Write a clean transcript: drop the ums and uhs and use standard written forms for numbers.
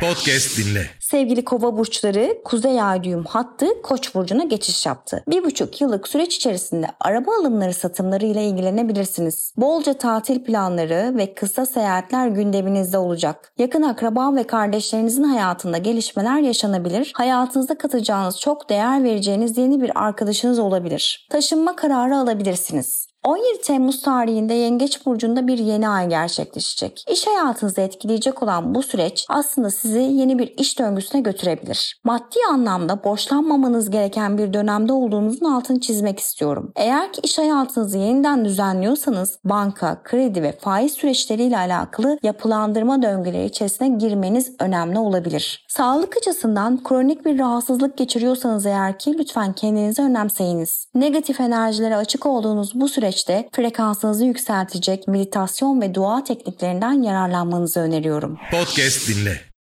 Podcast dinle. Sevgili Kova burçları, Kuzey Ay düğüm hattı Koç burcuna geçiş yaptı. 1,5 yıllık süreç içerisinde araba alımları satımları ile ilgilenebilirsiniz. Bolca tatil planları ve kısa seyahatler gündeminizde olacak. Yakın akraba ve kardeşlerinizin hayatında gelişmeler yaşanabilir. Hayatınızda katacağınız, çok değer vereceğiniz yeni bir arkadaşınız olabilir. Taşınma kararı alabilirsiniz. 17 Temmuz tarihinde Yengeç burcunda bir yeni ay gerçekleşecek. İş hayatınızı etkileyecek olan bu süreç aslında sizi yeni bir iş döngüsüne götürebilir. Maddi anlamda borçlanmamanız gereken bir dönemde olduğunuzun altını çizmek istiyorum. Eğer ki iş hayatınızı yeniden düzenliyorsanız banka, kredi ve faiz süreçleriyle alakalı yapılandırma döngüleri içerisine girmeniz önemli olabilir. Sağlık açısından kronik bir rahatsızlık geçiriyorsanız eğer ki lütfen kendinizi önemseyiniz. Negatif enerjilere açık olduğunuz bu süreçte frekansınızı yükseltecek meditasyon ve dua tekniklerinden yararlanmanızı öneriyorum. Podcast dinle.